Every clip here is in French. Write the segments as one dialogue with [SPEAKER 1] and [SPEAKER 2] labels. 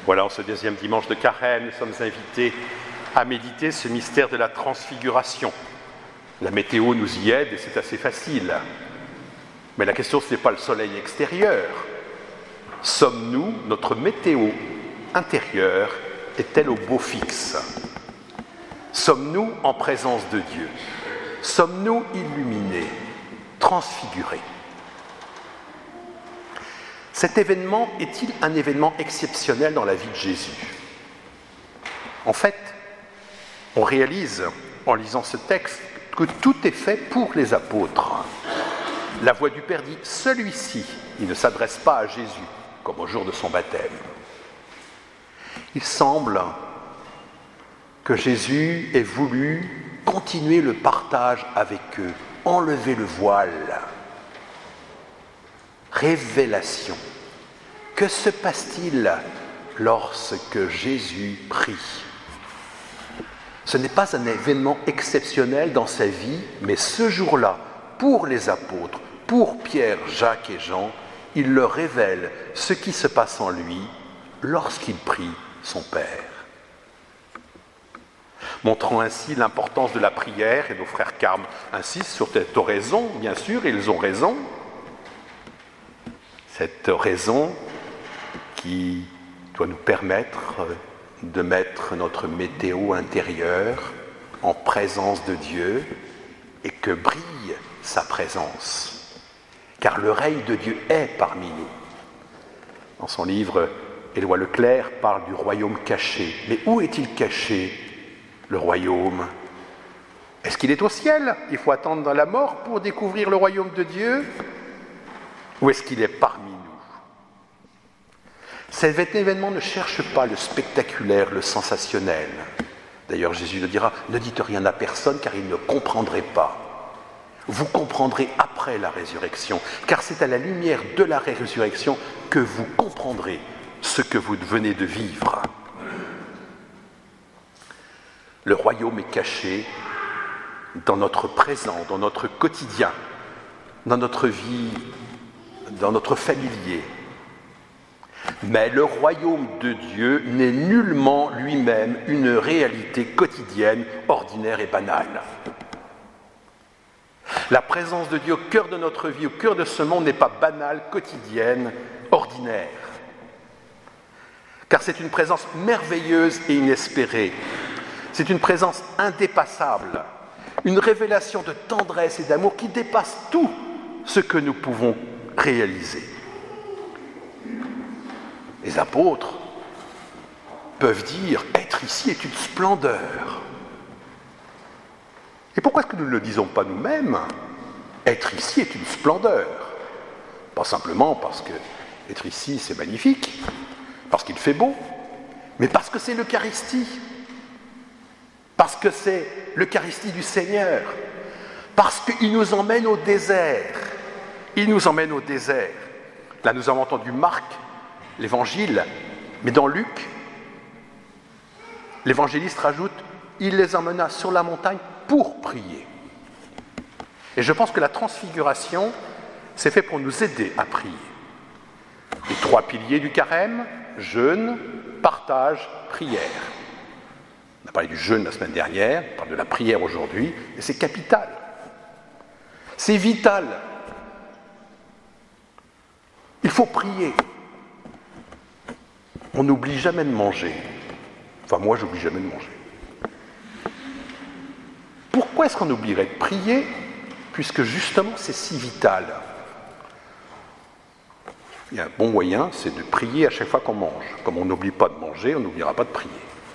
[SPEAKER 1] Voilà, en ce deuxième dimanche de Carême, nous sommes invités à méditer ce mystère de la transfiguration. La météo nous y aide et c'est assez facile. Mais la question, ce n'est pas le soleil extérieur. Sommes-nous, notre météo intérieure, est-elle au beau fixe? Sommes-nous en présence de Dieu? Sommes-nous illuminés, transfigurés? Cet événement est-il un événement exceptionnel dans la vie de Jésus? En fait, on réalise, en lisant ce texte, que tout est fait pour les apôtres. La voix du Père dit « Celui-ci », il ne s'adresse pas à Jésus, comme au jour de son baptême. Il semble que Jésus ait voulu continuer le partage avec eux, enlever le voile. Révélation. Que se passe-t-il lorsque Jésus prie? Ce n'est pas un événement exceptionnel dans sa vie, mais ce jour-là, pour les apôtres, pour Pierre, Jacques et Jean, il leur révèle ce qui se passe en lui lorsqu'il prie son Père. Montrant ainsi l'importance de la prière, et nos frères carmes insistent sur cette oraison, bien sûr, et ils ont raison. Cette oraison qui doit nous permettre de mettre notre météo intérieure en présence de Dieu et que brille sa présence. Car le règne de Dieu est parmi nous. Dans son livre, Éloi Leclerc parle du royaume caché. Mais où est-il caché, le royaume? Est-ce qu'il est au ciel? Il faut attendre la mort pour découvrir le royaume de Dieu? Ou est-ce qu'il est parmi nous? Cet événement ne cherche pas le spectaculaire, le sensationnel. D'ailleurs, Jésus le dira, ne dites rien à personne car il ne comprendrait pas. Vous comprendrez après la résurrection, car c'est à la lumière de la résurrection que vous comprendrez ce que vous venez de vivre. Le royaume est caché dans notre présent, dans notre quotidien, dans notre vie, dans notre familier. Mais le royaume de Dieu n'est nullement lui-même une réalité quotidienne, ordinaire et banale. La présence de Dieu au cœur de notre vie, au cœur de ce monde, n'est pas banale, quotidienne, ordinaire. Car c'est une présence merveilleuse et inespérée. C'est une présence indépassable, une révélation de tendresse et d'amour qui dépasse tout ce que nous pouvons réaliser. Les apôtres peuvent dire « être ici est une splendeur ». Et pourquoi est-ce que nous ne le disons pas nous-mêmes? Être ici est une splendeur. Pas simplement parce que être ici c'est magnifique, parce qu'il fait beau, mais parce que c'est l'Eucharistie. Parce que c'est l'Eucharistie du Seigneur. Parce qu'il nous emmène au désert. Il nous emmène au désert. Là nous avons entendu Marc, l'Évangile, mais dans Luc, l'évangéliste rajoute « Il les emmena sur la montagne pour prier ». Et je pense que la transfiguration, c'est fait pour nous aider à prier. Les 3 piliers du carême, jeûne, partage, prière. On a parlé du jeûne la semaine dernière, on parle de la prière aujourd'hui, et c'est capital. C'est vital. Il faut prier. On n'oublie jamais de manger. Enfin, moi, j'oublie jamais de manger. Pourquoi est-ce qu'on oublierait de prier, puisque justement, c'est si vital? Il y a un bon moyen, c'est de prier à chaque fois qu'on mange. Comme on n'oublie pas de manger, on n'oubliera pas de prier.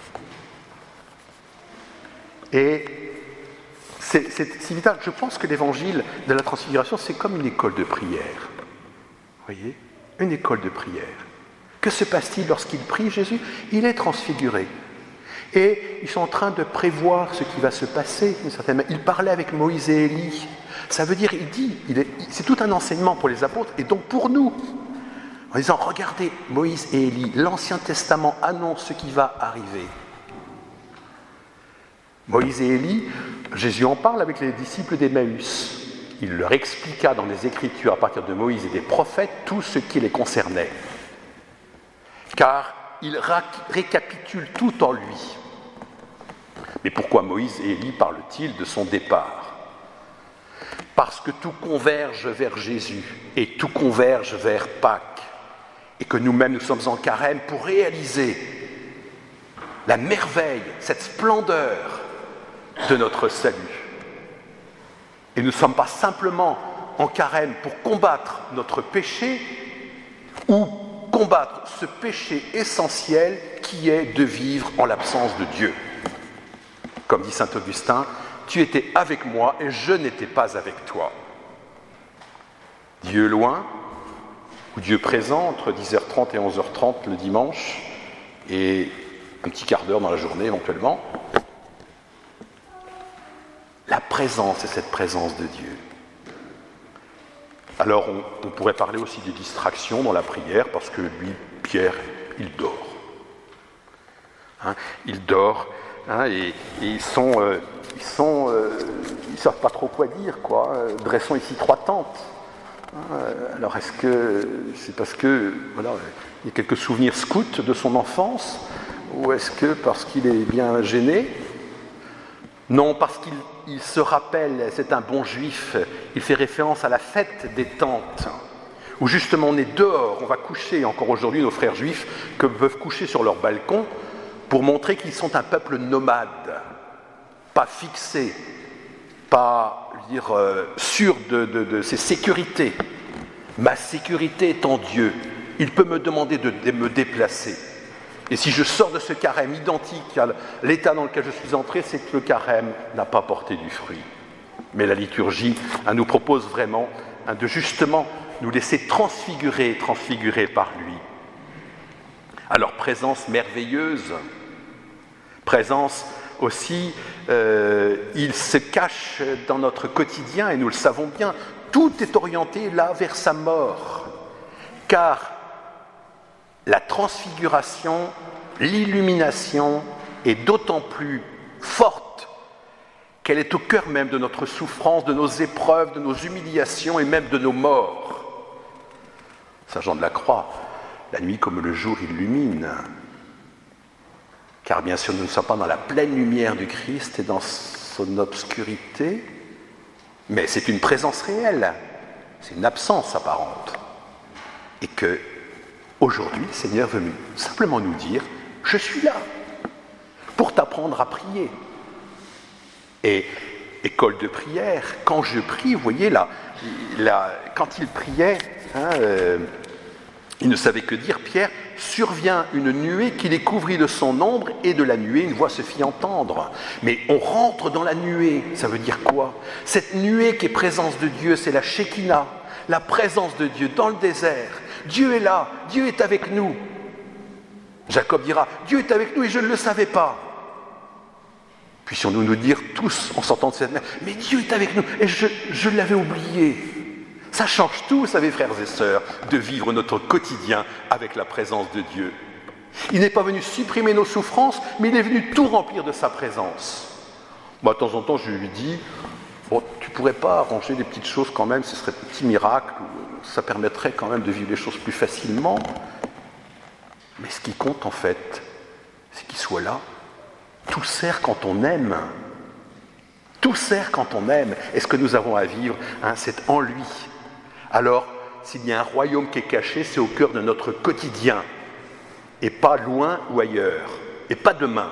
[SPEAKER 1] Et c'est si vital. Je pense que l'évangile de la transfiguration, c'est comme une école de prière. Vous voyez? Une école de prière. Que se passe-t-il lorsqu'il prie, Jésus? Il est transfiguré. Et ils sont en train de prévoir ce qui va se passer, d'une certaine manière. Il parlait avec Moïse et Élie. Ça veut dire, c'est tout un enseignement pour les apôtres et donc pour nous. En disant, regardez, Moïse et Élie, l'Ancien Testament annonce ce qui va arriver. Moïse et Élie, Jésus en parle avec les disciples d'Emmaüs. Il leur expliqua dans les Écritures, à partir de Moïse et des prophètes, tout ce qui les concernait. Car il récapitule tout en lui. Mais pourquoi Moïse et Élie parlent-ils de son départ ? Parce que tout converge vers Jésus et tout converge vers Pâques, et que nous-mêmes nous sommes en carême pour réaliser la merveille, cette splendeur de notre salut. Et nous ne sommes pas simplement en carême pour combattre notre péché ou combattre ce péché essentiel qui est de vivre en l'absence de Dieu. Comme dit saint Augustin, « Tu étais avec moi et je n'étais pas avec toi ». Dieu loin ou Dieu présent entre 10h30 et 11h30 le dimanche et un petit quart d'heure dans la journée éventuellement. La présence est cette présence de Dieu. Alors on pourrait parler aussi des distractions dans la prière parce que lui, Pierre, il dort. Il dort et ils savent pas trop quoi dire, quoi. Dressons ici 3 tentes. Alors est-ce que c'est parce que voilà, il y a quelques souvenirs scouts de son enfance, ou est-ce que parce qu'il est bien gêné ? Non, parce qu'il se rappelle, c'est un bon juif, il fait référence à la fête des tentes, où justement on est dehors, on va coucher, encore aujourd'hui nos frères juifs que peuvent coucher sur leur balcon pour montrer qu'ils sont un peuple nomade, pas fixé, pas sûr de ses sécurités. Ma sécurité est en Dieu, il peut me demander de me déplacer. Et si je sors de ce carême identique à l'état dans lequel je suis entré, c'est que le carême n'a pas porté du fruit. Mais la liturgie nous propose vraiment de justement nous laisser transfigurer par lui. Alors présence merveilleuse, présence aussi, il se cache dans notre quotidien et nous le savons bien, tout est orienté là vers sa mort, car la transfiguration, l'illumination est d'autant plus forte qu'elle est au cœur même de notre souffrance, de nos épreuves, de nos humiliations et même de nos morts. Saint Jean de la Croix, la nuit comme le jour illumine, car bien sûr nous ne sommes pas dans la pleine lumière du Christ et dans son obscurité, mais c'est une présence réelle, c'est une absence apparente, et que aujourd'hui, le Seigneur veut simplement nous dire « Je suis là pour t'apprendre à prier ». Et école de prière, quand je prie, vous voyez, quand il priait, il ne savait que dire, Pierre, « Survient une nuée qui les couvrit de son ombre, et de la nuée une voix se fit entendre. » Mais on rentre dans la nuée, ça veut dire quoi ? Cette nuée qui est présence de Dieu, c'est la Shekinah, la présence de Dieu dans le désert. Dieu est là, Dieu est avec nous. Jacob dira, Dieu est avec nous et je ne le savais pas. Puissions-nous nous dire tous en sortant de cette mer, mais Dieu est avec nous et je l'avais oublié. Ça change tout, vous savez, frères et sœurs, de vivre notre quotidien avec la présence de Dieu. Il n'est pas venu supprimer nos souffrances, mais il est venu tout remplir de sa présence. Moi, de temps en temps, je lui dis, tu pourrais pas arranger des petites choses quand même, ce serait un petit miracle, ça permettrait quand même de vivre les choses plus facilement. Mais ce qui compte en fait, c'est qu'il soit là. Tout sert quand on aime. Tout sert quand on aime. Et ce que nous avons à vivre, c'est en lui. Alors, s'il y a un royaume qui est caché, c'est au cœur de notre quotidien. Et pas loin ou ailleurs. Et pas demain.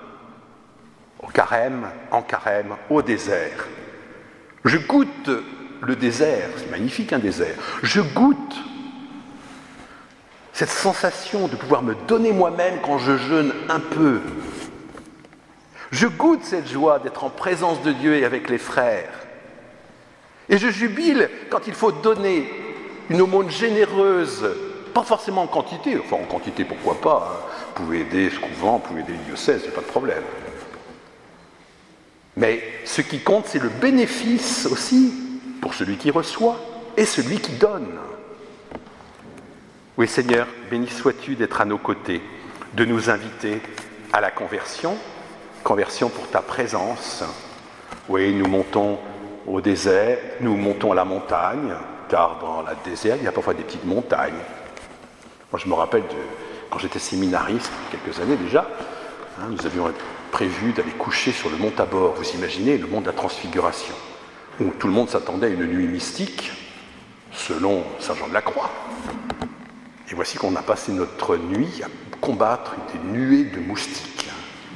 [SPEAKER 1] Au carême, en carême, au désert. Je goûte le désert, c'est magnifique un désert. Je goûte cette sensation de pouvoir me donner moi-même quand je jeûne un peu. Je goûte cette joie d'être en présence de Dieu et avec les frères. Et je jubile quand il faut donner une aumône généreuse, pas forcément en quantité, enfin en quantité pourquoi pas, Vous pouvez aider ce couvent, vous pouvez aider le diocèse, il n'y a pas de problème. Mais ce qui compte, c'est le bénéfice aussi pour celui qui reçoit et celui qui donne. Oui, Seigneur, béni sois-tu d'être à nos côtés, de nous inviter à la conversion pour ta présence. Oui, nous montons au désert, nous montons à la montagne, car dans le désert, il y a parfois des petites montagnes. Moi, je me rappelle quand j'étais séminariste, quelques années déjà, nous avions prévu d'aller coucher sur le mont Tabor. Vous imaginez le mont de la Transfiguration, où tout le monde s'attendait à une nuit mystique, selon Saint Jean de la Croix. Et voici qu'on a passé notre nuit à combattre des nuées de moustiques.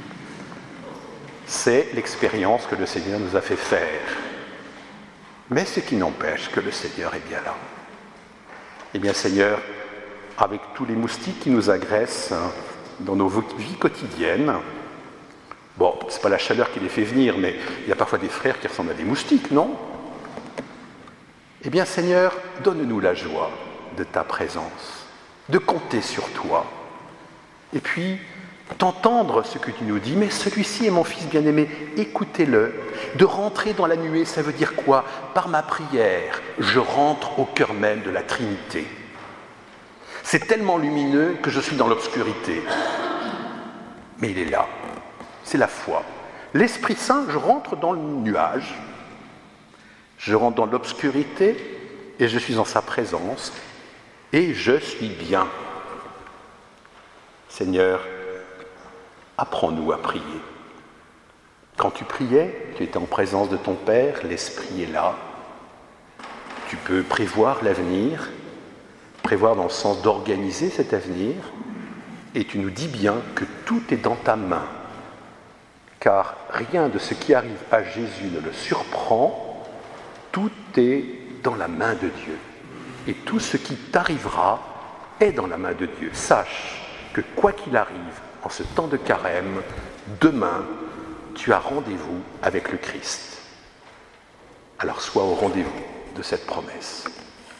[SPEAKER 1] C'est l'expérience que le Seigneur nous a fait faire. Mais ce qui n'empêche que le Seigneur est bien là. Eh bien, Seigneur, avec tous les moustiques qui nous agressent dans nos vies quotidiennes, bon, c'est pas la chaleur qui les fait venir, mais il y a parfois des frères qui ressemblent à des moustiques, non? Eh bien, Seigneur, donne-nous la joie de ta présence, de compter sur toi, et puis d'entendre ce que tu nous dis, mais celui-ci est mon fils bien-aimé, écoutez-le. De rentrer dans la nuée, ça veut dire quoi? Par ma prière, je rentre au cœur même de la Trinité. C'est tellement lumineux que je suis dans l'obscurité. Mais il est là, c'est la foi. L'Esprit Saint, je rentre dans le nuage, je rentre dans l'obscurité et je suis en sa présence et je suis bien. Seigneur, apprends-nous à prier. Quand tu priais, tu étais en présence de ton Père, l'Esprit est là. Tu peux prévoir l'avenir, prévoir dans le sens d'organiser cet avenir, et tu nous dis bien que tout est dans ta main, car rien de ce qui arrive à Jésus ne le surprend, tout est dans la main de Dieu. Et tout ce qui t'arrivera est dans la main de Dieu. Sache que quoi qu'il arrive, en ce temps de carême, demain, tu as rendez-vous avec le Christ. Alors sois au rendez-vous de cette promesse.